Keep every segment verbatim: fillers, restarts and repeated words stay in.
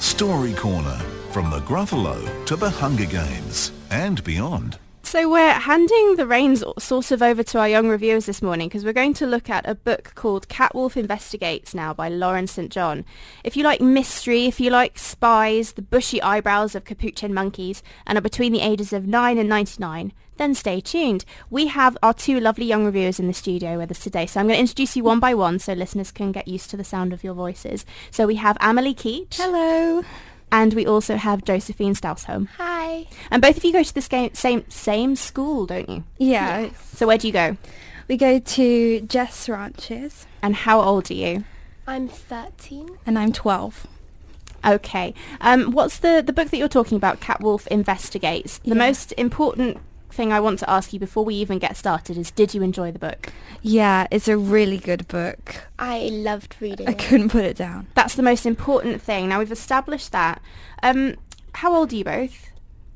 Story Corner, from the Gruffalo to the Hunger Games and beyond. So we're handing the reins sort of over to our young reviewers this morning because we're going to look at a book called Catwolf Investigates now by Lauren Saint John. If you like mystery, if you like spies, the bushy eyebrows of capuchin monkeys, and are between the ages of nine and ninety-nine, then stay tuned. We have our two lovely young reviewers in the studio with us today, so I'm going to introduce you one by one so listeners can get used to the sound of your voices. So we have Amelie Keach. Hello. And we also have Josephine Stausholm. Hi. And both of you go to the sca- same same school, don't you? Yeah. Yes. So where do you go? We go to Jess Ranches. And how old are you? I'm thirteen. And I'm twelve. Okay. Um, what's the, the book that you're talking about, Catwolf Investigates? The Yeah. most important thing I want to ask you before we even get started is, did you enjoy the book? Yeah, it's a really good book. I loved reading I it. couldn't put it down. That's the most important thing. Now, we've established that. Um, how old are you both?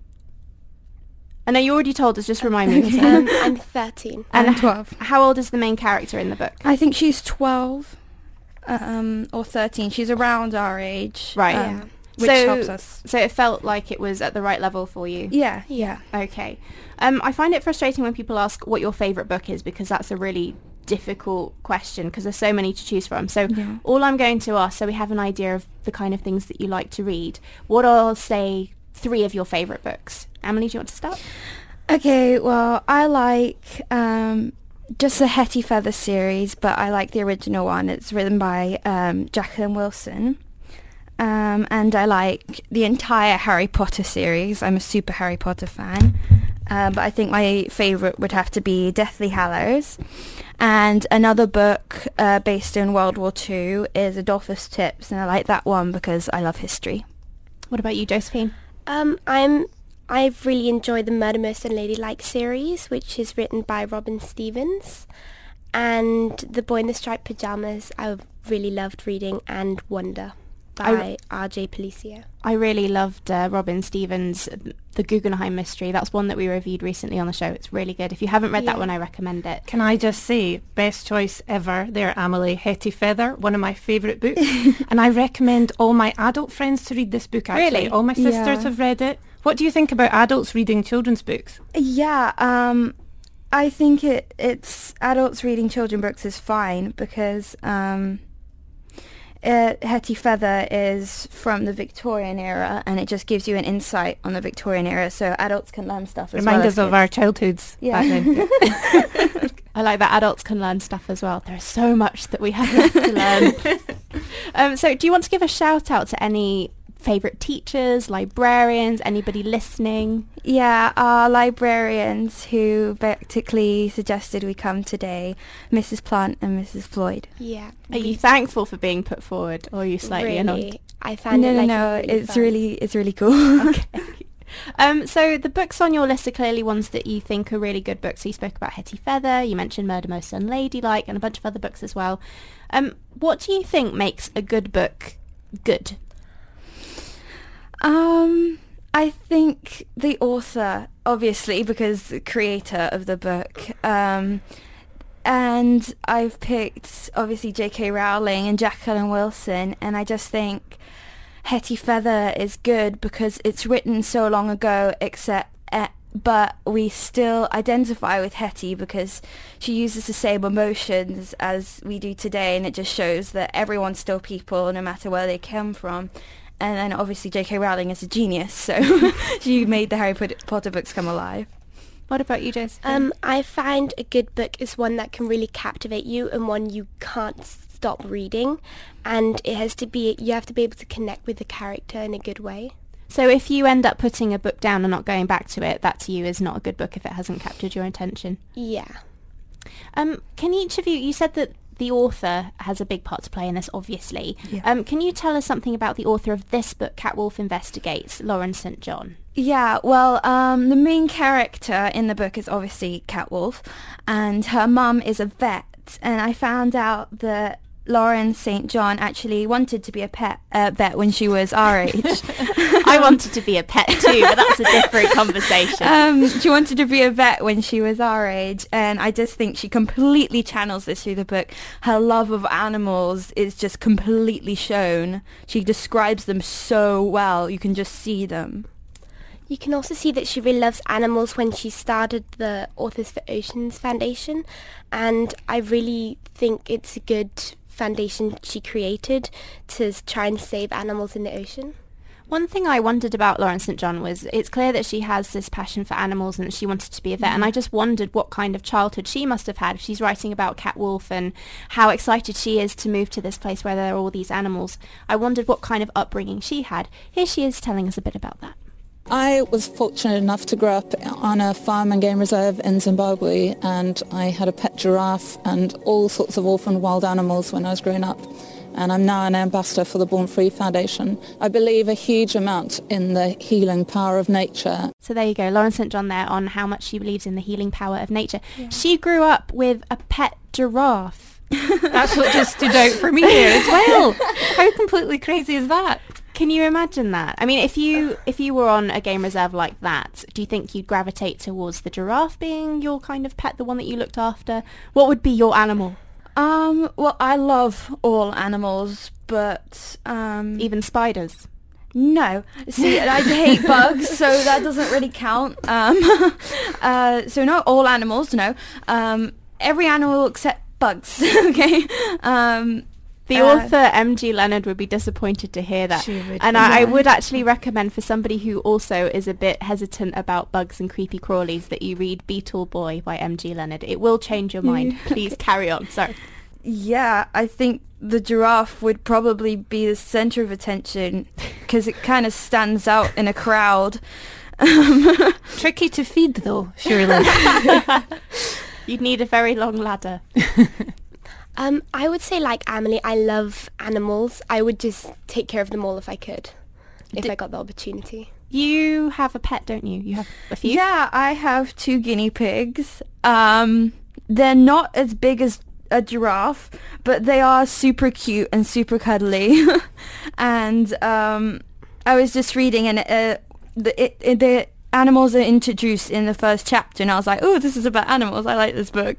I know you already told us, just remind me. Okay. Um, I'm thirteen. And I'm twelve. How old is the main character in the book? I think she's twelve um, or thirteen. She's around our age. Right. um, Yeah. Which So- helps us. So it felt like it was at the right level for you? Yeah, yeah. Okay. Um, I find it frustrating when people ask what your favourite book is, because that's a really difficult question because there's so many to choose from. So Yeah. all I'm going to ask, so we have an idea of the kind of things that you like to read, what are, say, three of your favourite books? Amelie, do you want to start? Okay, well, I like um, just the Hetty Feather series, but I like the original one. It's written by um, Jacqueline Wilson. Um, and I like the entire Harry Potter series. I'm a super Harry Potter fan. Um, but I think my favourite would have to be Deathly Hallows. And another book uh, based in World War Two is Adolphus Tips, and I like that one because I love history. What about you, Josephine? Um, I'm. I've really enjoyed the Murder Most Unladylike series, which is written by Robin Stevens, and The Boy in the Striped Pajamas. I really loved reading, and Wonder by R J Palicio. I really loved uh, Robin Stevens' The Guggenheim Mystery. That's one that we reviewed recently on the show. It's really good. If you haven't read that Yeah. one, I recommend it. Can I just say, best choice ever there, Amelie, Hetty Feather, one of my favourite books. And I recommend all my adult friends to read this book, actually. Really? All my sisters Yeah. have read it. What do you think about adults reading children's books? Yeah, um, I think it it's adults reading children books is fine because um, uh, Hetty Feather is from the Victorian era, and it just gives you an insight on the Victorian era, so adults can learn stuff as Remind well us as of kids. our childhoods Yeah. back then. I like that adults can learn stuff as well. There's so much that we have left to learn. um, so do you want to give a shout out to any favourite teachers, librarians, anybody listening? Yeah, our librarians who basically suggested we come today, Missus Plant and Missus Floyd. Yeah. Are you thankful for being put forward, or are you slightly really, annoyed? I found no, it no, like no, really it's fun. really, it's really cool. Okay. Um, so the books on your list are clearly ones that you think are really good books. So you spoke about Hetty Feather, you mentioned Murder Most Unladylike, and a bunch of other books as well. Um, what do you think makes a good book good? Um, I think the author, obviously, because the creator of the book, um, and I've picked, obviously, J K Rowling and Jacqueline Wilson, and I just think Hetty Feather is good because it's written so long ago, except, uh, but we still identify with Hetty because she uses the same emotions as we do today, and it just shows that everyone's still people, no matter where they come from. And then obviously J K Rowling is a genius, so she made the Harry Pot- Potter books come alive. What about you, Josephine? Um, I find a good book is one that can really captivate you and one you can't stop reading, and it has to be you have to be able to connect with the character in a good way. So if you end up putting a book down and not going back to it, that to you is not a good book if it hasn't captured your attention. Yeah. Um, can each of you, you said that the author has a big part to play in this, obviously. Yeah. Um, can you tell us something about the author of this book, Catwolf Investigates, Lauren Saint John? Yeah, well, um, the main character in the book is obviously Catwolf, and her mum is a vet, and I found out that Lauren Saint John actually wanted to be a pet uh, vet when she was our age. I wanted to be a pet too, but that's a different conversation. Um, she wanted to be a vet when she was our age, and I just think she completely channels this through the book. Her love of animals is just completely shown. She describes them so well, you can just see them. You can also see that she really loves animals when she started the Authors for Oceans Foundation, and I really think it's a good foundation she created to try and save animals in the ocean. One thing I wondered about Lauren Saint John was it's clear that she has this passion for animals and she wanted to be a vet, mm-hmm. and I just wondered what kind of childhood she must have had if she's writing about Cat Wolf and how excited she is to move to this place where there are all these animals. I wondered what kind of upbringing she had. Here she is telling us a bit about that. I was fortunate enough to grow up on a farm and game reserve in Zimbabwe, and I had a pet giraffe and all sorts of orphaned wild animals when I was growing up. And I'm now an ambassador for the Born Free Foundation. I believe a huge amount in the healing power of nature. So there you go, Lauren Saint John there on how much she believes in the healing power of nature. Yeah. She grew up with a pet giraffe. That's what just stood out for me here as well. How completely crazy is that? Can you imagine that? I mean, if you if you were on a game reserve like that, do you think you'd gravitate towards the giraffe being your kind of pet, the one that you looked after? What would be your animal? Um, well, I love all animals, but... Um, even spiders? No. See, I hate bugs, so that doesn't really count. Um, uh, so not all animals, no. Um, every animal except bugs, okay? Um... The uh, author, M G Leonard, would be disappointed to hear that. She would, and yeah. I, I would actually recommend for somebody who also is a bit hesitant about bugs and creepy crawlies that you read Beetle Boy by M G Leonard. It will change your mind. Please carry on. Sorry. Yeah, I think the giraffe would probably be the centre of attention because it kind of stands out in a crowd. Tricky to feed, though, surely. You'd need a very long ladder. Um, I would say, like Amelie, I love animals. I would just take care of them all if I could, if D- I got the opportunity. You have a pet, don't you? You have a few? Yeah, I have two guinea pigs. Um, they're not as big as a giraffe, but they are super cute and super cuddly. and um, I was just reading, and uh, the it, it, the animals are introduced in the first chapter, and I was like, oh, this is about animals. I like this book.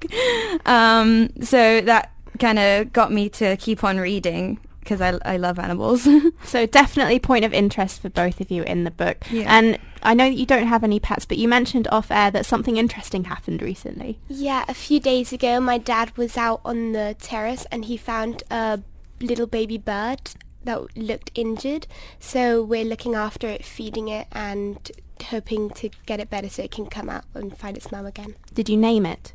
Um, so that kind of got me to keep on reading because I, I love animals. So definitely point of interest for both of you in the book. Yeah. And I know that you don't have any pets, but you mentioned off air that something interesting happened recently. Yeah, a few days ago my dad was out on the terrace and he found a little baby bird that looked injured. So we're looking after it, feeding it and hoping to get it better so it can come out and find its mum again. Did you name it?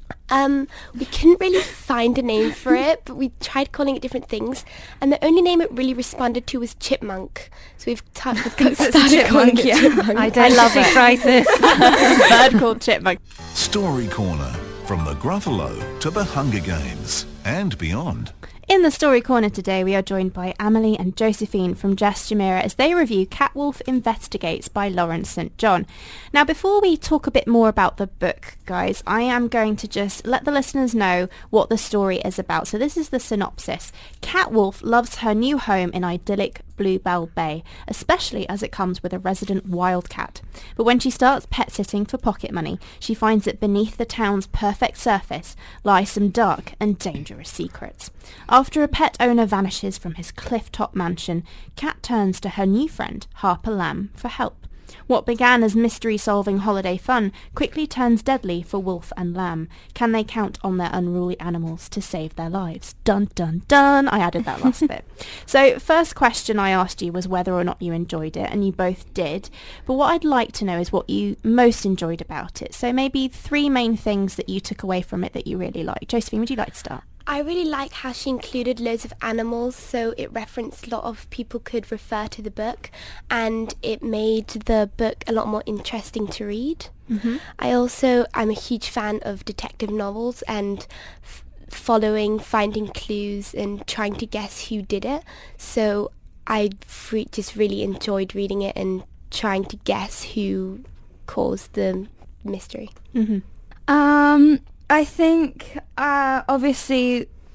Um, we couldn't really find a name for it, but we tried calling it different things, and the only name it really responded to was Chipmunk. So we've, t- we've started calling it yeah. Chipmunk. Identity crisis. Bird called Chipmunk. Story Corner, from the Gruffalo to the Hunger Games and beyond. In the Story Corner today, we are joined by Amelie and Josephine from Jess Jamira as they review Cat Wolf Investigates by Lauren Saint John. Now, before we talk a bit more about the book, guys, I am going to just let the listeners know what the story is about. So this is the synopsis. Cat Wolf loves her new home in idyllic Bluebell Bay, especially as it comes with a resident wildcat. But when she starts pet sitting for pocket money, she finds that beneath the town's perfect surface lie some dark and dangerous secrets. After a pet owner vanishes from his cliff-top mansion, Cat turns to her new friend, Harper Lamb, for help. What began as mystery-solving holiday fun quickly turns deadly for Wolf and Lamb. Can they count on their unruly animals to save their lives? Dun, dun, dun. I added that last bit. So, first question I asked you was whether or not you enjoyed it, and you both did. But what I'd like to know is what you most enjoyed about it. So maybe three main things that you took away from it that you really liked. Josephine, would you like to start? I really like how she included loads of animals, so it referenced a lot of people could refer to the book, and it made the book a lot more interesting to read. Mm-hmm. I also, I'm a huge fan of detective novels and f- following, finding clues and trying to guess who did it, so I re- just really enjoyed reading it and trying to guess who caused the mystery. Mm-hmm. Um... I think, uh, obviously,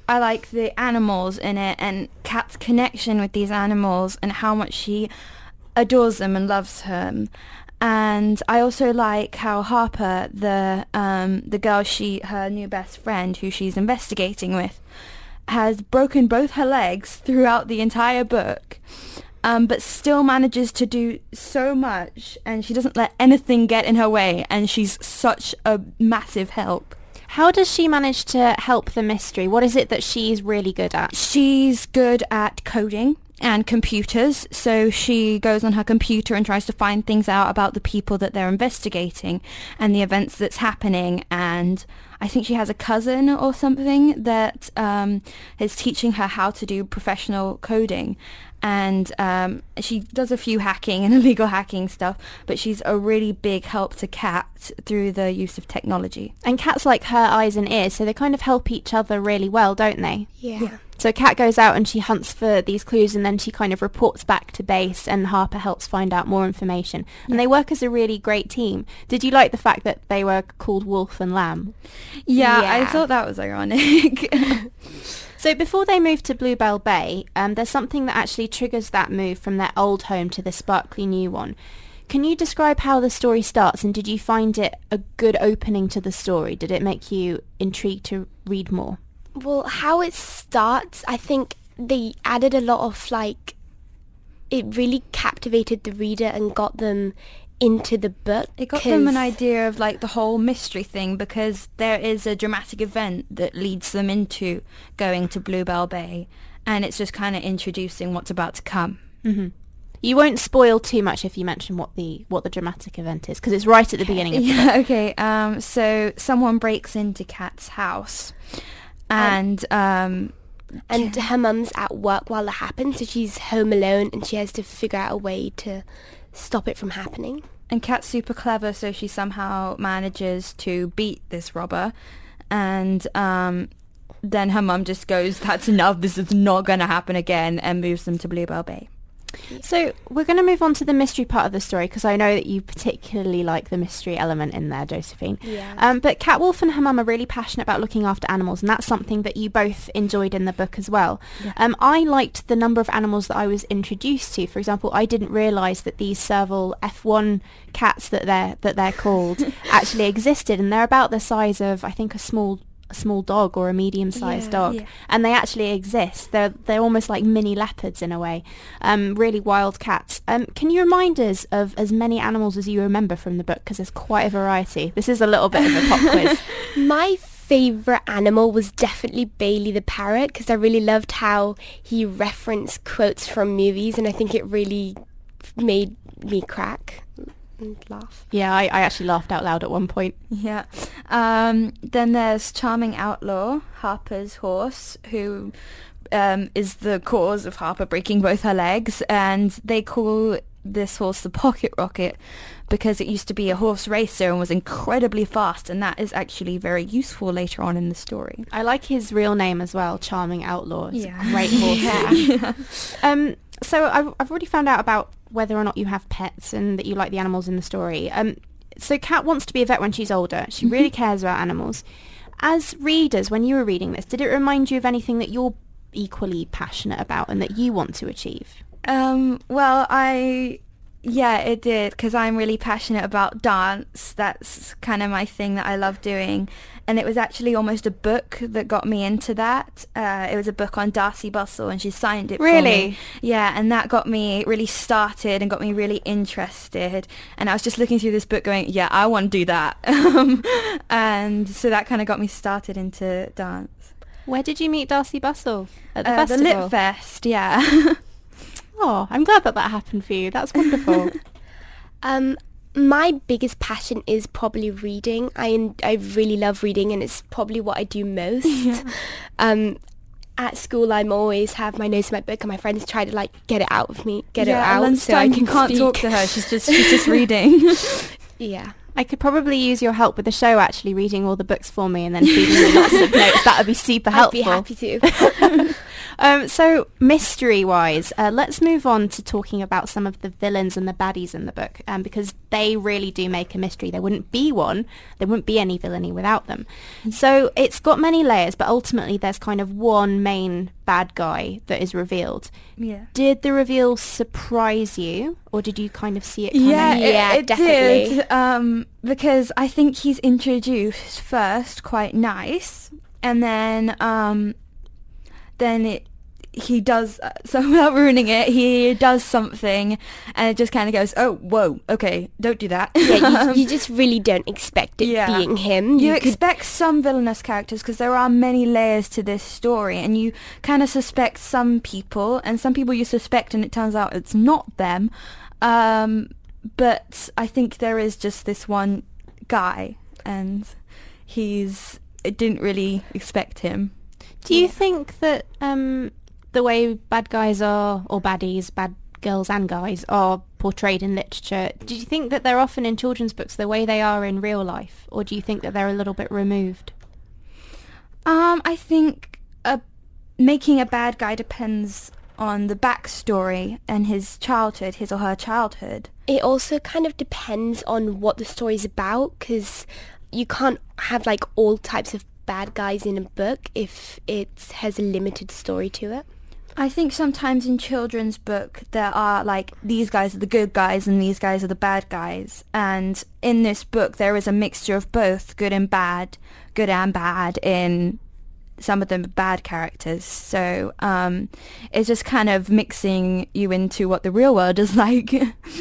I like the animals in it and Kat's connection with these animals and how much she adores them and loves them. And I also like how Harper, the um, the girl, she her new best friend who she's investigating with, has broken both her legs throughout the entire book, um, but still manages to do so much, and she doesn't let anything get in her way, and she's such a massive help. How does she manage to help the mystery? What is it that she's really good at? She's good at coding and computers, so she goes on her computer and tries to find things out about the people that they're investigating and the events that's happening. And I think she has a cousin or something that um, is teaching her how to do professional coding. And um, she does a few hacking and illegal hacking stuff, but she's a really big help to Kat through the use of technology. And Kat's like her eyes and ears, so they kind of help each other really well, don't they? Yeah. Yeah. So Kat goes out and she hunts for these clues, and then she kind of reports back to base, and Harper helps find out more information. And they work as a really great team. Did you like the fact that they were called Wolf and Lamb? Yeah, I Yeah. thought that was ironic. So before they move to Bluebell Bay, um, there's something that actually triggers that move from their old home to the sparkly new one. Can you describe how the story starts, and did you find it a good opening to the story? Did it make you intrigued to read more? Well, how it starts, I think they added a lot of, like, it really captivated the reader and got them into the book. It got them an 'cause- idea of like the whole mystery thing, because there is a dramatic event that leads them into going to Bluebell Bay, and it's just kind of introducing what's about to come. Mm-hmm. You won't spoil too much if you mention what the what the dramatic event is, because it's right at the beginning of the book. Yeah, okay. Um, so someone breaks into Kat's house, and um, And her mum's at work while it happens, so she's home alone and she has to figure out a way to stop it from happening. and Kat's super clever, so she somehow manages to beat this robber, and um, then her mum just goes, "That's enough. This is not going to happen again," and moves them to Bluebell Bay. So we're going to move on to the mystery part of the story, because I know that you particularly like the mystery element in there, Josephine. Yeah. Um, but Cat Wolf and her mum are really passionate about looking after animals, and that's something that you both enjoyed in the book as well. Yeah. Um, I liked the number of animals that I was introduced to. For example, I didn't realise that these Serval F one cats that they're that they're called actually existed, and they're about the size of, I think, a small a small dog or a medium-sized Yeah, dog, yeah. and they actually exist. They're they're almost like mini leopards in a way, um, really wild cats. Um, can you remind us of as many animals as you remember from the book, because there's quite a variety. This is a little bit of a pop quiz. My favourite animal was definitely Bailey the parrot, because I really loved how he referenced quotes from movies, and I think it really made me crack and laugh. Yeah, I, I actually laughed out loud at one point. Yeah. Um, then there's Charming Outlaw, Harper's horse, who um, is the cause of Harper breaking both her legs, and they call this horse the Pocket Rocket because it used to be a horse racer and was incredibly fast, and that is actually very useful later on in the story. I like his real name as well, Charming Outlaw. It's Yeah. a great horse. Yeah. Um, so I've, I've already found out about whether or not you have pets and that you like the animals in the story. Um, so Kat wants to be a vet when she's older. She really cares about animals. As readers, when you were reading this, did it remind you of anything that you're equally passionate about and that you want to achieve? Um, well, I, yeah, it did, because I'm really passionate about dance. That's kind of my thing that I love doing. And it was actually almost a book that got me into that. Uh, it was a book on Darcy Bustle, and she signed it for Really? me. Yeah, and that got me really started and got me really interested. And I was just looking through this book going, yeah, I want to do that. Um, and so that kind of got me started into dance. Where did you meet Darcy Bustle? At the Uh, the festival? Lit Fest, yeah. Oh, I'm glad that that happened for you. That's wonderful. Um, my biggest passion is probably reading. I I really love reading, and it's probably what I do most. Um, at school, I'm always have my nose in my book, and my friends try to like get it out of me, get yeah, it out, at so I lunchtime can you can't speak. talk to her. She's just she's just reading. Yeah. I could probably use your help with the show, actually, reading all the books for me and then feeding me lots of notes. That would be super I'd helpful. be happy to. Um, so mystery-wise, uh, let's move on to talking about some of the villains and the baddies in the book, um, because they really do make a mystery. There wouldn't be one, there wouldn't be any villainy without them. So it's got many layers, but ultimately there's kind of one main bad guy that is revealed. Yeah. Did the reveal surprise you, or did you kind of see it coming? Yeah, it, Yeah, it definitely. did. Um, because I think he's introduced first quite nice, and then um, then it he does uh, so without ruining it, he does something, and it just kind of goes, oh, whoa, okay, don't do that. Yeah, you, you just really don't expect it Yeah. being him. You could- expect some villainous characters because there are many layers to this story, and you kind of suspect some people, and some people you suspect, and it turns out it's not them. Um, but I think there is just this one guy, and he's. I didn't really expect him. Do you think that um, the way bad guys are, or baddies, bad girls and guys, are portrayed in literature, do you think that they're often in children's books the way they are in real life, or do you think that they're a little bit removed? Um, I think uh, making a bad guy depends on the backstory and his childhood, his or her childhood. It also kind of depends on what the story's about, because you can't have like all types of bad guys in a book if it has a limited story to it. I think sometimes in children's book there are like these guys are the good guys and these guys are the bad guys, and in this book there is a mixture of both good and bad, good and bad in some of the bad characters. So um, it's just kind of mixing you into what the real world is like.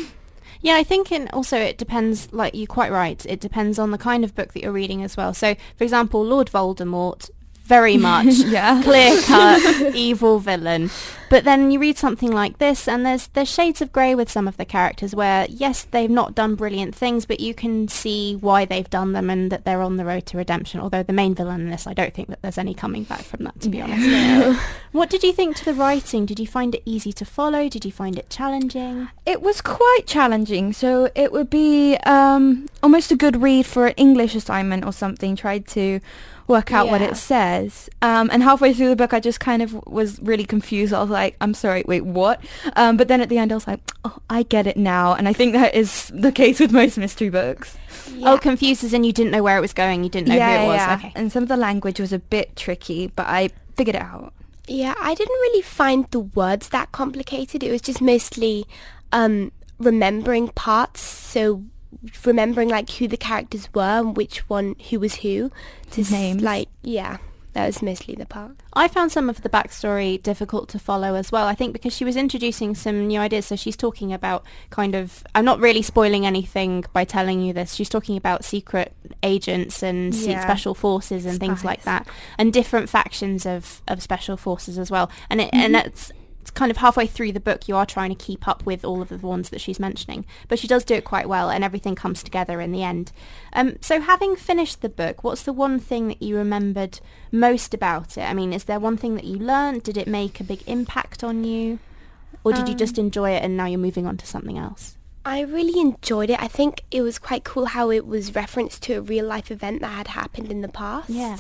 Yeah, I think in also it depends, like you're quite right, it depends on the kind of book that you're reading as well. So, for example, Lord Voldemort, very much Yeah. clear-cut evil villain. But then you read something like this and there's there's shades of grey with some of the characters where, yes, they've not done brilliant things, but you can see why they've done them and that they're on the road to redemption. Although the main villain in this, I don't think that there's any coming back from that, to be honest. What did you think to the writing? Did you find it easy to follow? Did you find it challenging? It was quite challenging, so it would be um, almost a good read for an English assignment or something. Tried to work out what Yeah. it says, um, and halfway through the book, I just kind of was really confused. I was like, "I'm sorry, wait, what?" Um, but then at the end, I was like, "Oh, I get it now." And I think that is the case with most mystery books. Oh, confused as in you didn't know where it was going, you didn't know yeah, who it was. yeah. Okay. And some of the language was a bit tricky, but I figured it out. Yeah, I didn't really find the words that complicated. It was just mostly um, remembering parts. So remembering like who the characters were and which one, who was who. To s- Names. Like, yeah, that was mostly the part. I found some of the backstory difficult to follow as well, I think because she was introducing some new ideas. So she's talking about kind of, I'm not really spoiling anything by telling you this, she's talking about secret agents and se- Yeah. special forces and things like Spies. that, and different factions of, of special forces as well. And it, and that's it's kind of halfway through the book, you are trying to keep up with all of the ones that she's mentioning. But she does do it quite well, and everything comes together in the end. Um, so having finished the book, what's the one thing that you remembered most about it? I mean, is there one thing that you learned? Did it make a big impact on you? Or did you just Um, enjoy it and now you're moving on to something else? I really enjoyed it. I think it was quite cool how it was referenced to a real life event that had happened in the past. Yeah.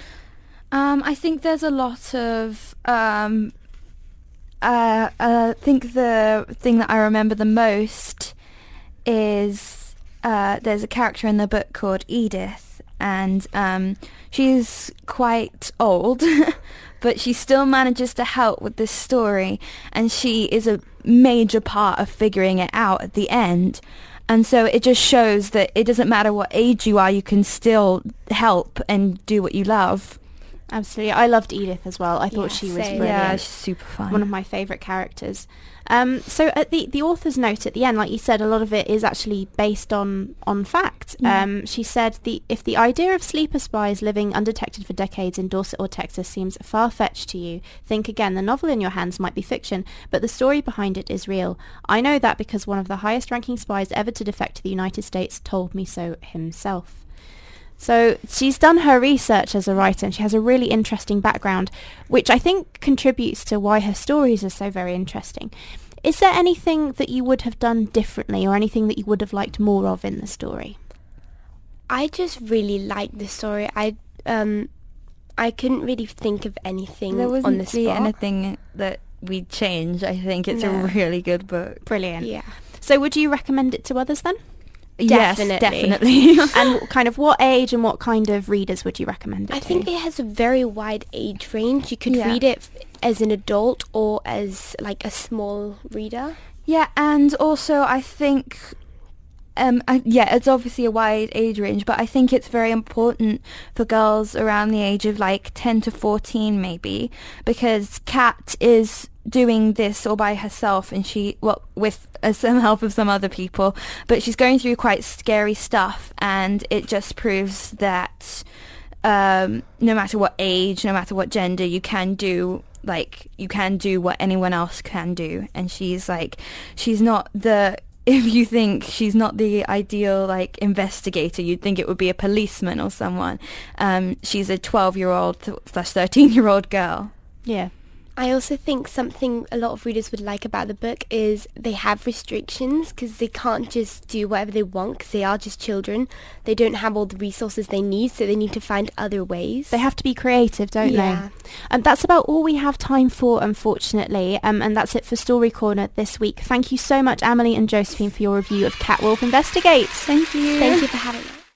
Um, I think there's a lot of. Um, uh, I think the thing that I remember the most is uh, there's a character in the book called Edith, and um, she's quite old, but she still manages to help with this story, and she is a major part of figuring it out at the end. And so it just shows that it doesn't matter what age you are, you can still help and do what you love. Absolutely. I loved Edith as well. I thought Yeah, she was same. brilliant. Yeah, she's super fun. One of my favourite characters. Um, so at the the author's note at the end, like you said, a lot of it is actually based on on fact. Yeah. Um, she said, the if the idea of sleeper spies living undetected for decades in Dorset or Texas seems far-fetched to you, think again. The novel in your hands might be fiction, but the story behind it is real. I know that because one of the highest-ranking spies ever to defect to the United States told me so himself. So she's done her research as a writer, and she has a really interesting background, which I think contributes to why her stories are so very interesting. Is there anything that you would have done differently, or anything that you would have liked more of in the story? I just really liked the story. I um, I couldn't really think of anything There wasn't on the spot. really anything that we'd change. I think it's No. a really good book. Brilliant. Yeah. So would you recommend it to others then? Definitely. Yes, definitely. And kind of what age and what kind of readers would you recommend it I to? think it has a very wide age range. You could Yeah. read it f- as an adult or as like a small reader. Yeah, and also I think, um, I, yeah, it's obviously a wide age range, but I think it's very important for girls around the age of like ten to fourteen maybe, because Kat is doing this all by herself, and she, well, with uh, some help of some other people, but she's going through quite scary stuff, and it just proves that um, no matter what age, no matter what gender, you can do like you can do what anyone else can do. And she's like, she's not the, if you think she's not the ideal like investigator, you'd think it would be a policeman or someone. Um, she's a twelve year old slash thirteen year old girl. Yeah. I also think something a lot of readers would like about the book is they have restrictions because they can't just do whatever they want because they are just children. They don't have all the resources they need, so they need to find other ways. They have to be creative, don't Yeah. they? And that's about all we have time for, unfortunately. Um, and that's it for Story Corner this week. Thank you so much, Amelie and Josephine, for your review of Cat Wolf Investigates. Thank you. Thank you for having us.